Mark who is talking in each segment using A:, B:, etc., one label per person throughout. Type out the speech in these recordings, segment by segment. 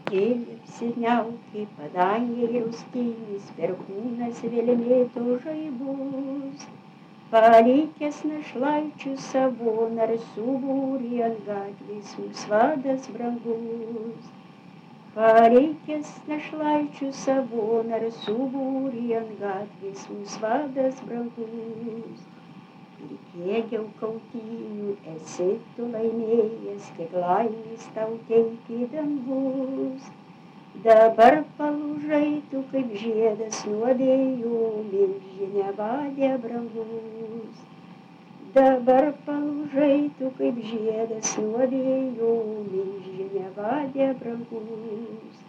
A: Kėlė apsiniaukė padangė jaustinis, perkūnas vėlimėto žaibus. Palikęs našlaičių savo narsų būrį ant gatvės mums vadas brangus. Palikęs našlaičių savo narsų būrį ant gatvės mums vadas brangus. Ir kiek jau kautynių esi tu laimėjęs, kiek laimės tau teikė dangus. Dabar palūžai tu kaip žiedas nuo vėjo, milžinė vadė brangus. Dabar palūžai tu kaip žiedas nuo vėjo, milžinė vadė brangus.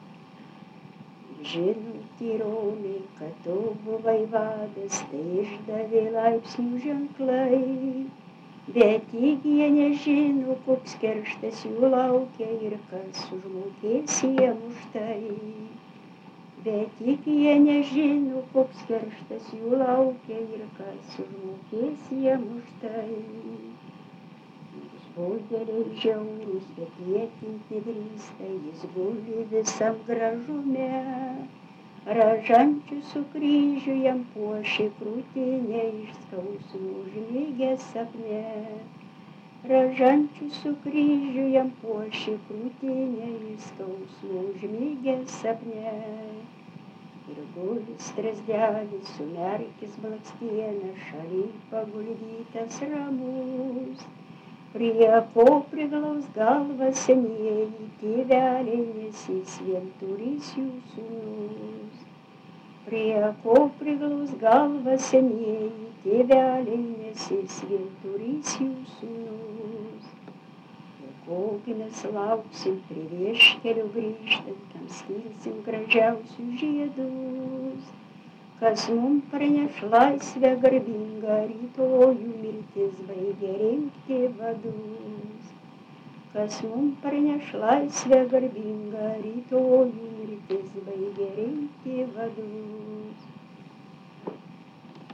A: Žinau tyronai, kad tu buvai vadas, tai išdavė laipsnių ženklai. Bet tik jie nežino, koks kerštas jų laukia ir kas užmokės jiem už tai. Bet tik jie nežino, koks kerštas jų laukia ir kas užmokės jiem už tai. Nors budeliai žiaurūs, bet jie tint nedrįsta, jis guli visam gražume. Ražančių su kryžiu jam puošė krūtinę, iš skausmų užmigę sapne. Ražančių su kryžiu jam puošė krūtinę, iš skausmų užmigę sapne. Ir guli strazdelis, sumerkis blakstieną, šaly paguldytas ramus. Prie ko priglaus galvą senieji tėveliai, nes jis vienturis jų sūnus. Prie ko priglaus galvą senieji tėveliai, nes jis vienturis jų sūnus. Ir kogi mes lauksim prie vieškelio grįžtant, kam skirsim gražiausius žiedus. Kas mum praneš laisvę garbingą, rytojų mirtis baigė rinkti vadus. Kas mum praneš laisvę garbingą, rytojų mirtis baigė rinkti vadus.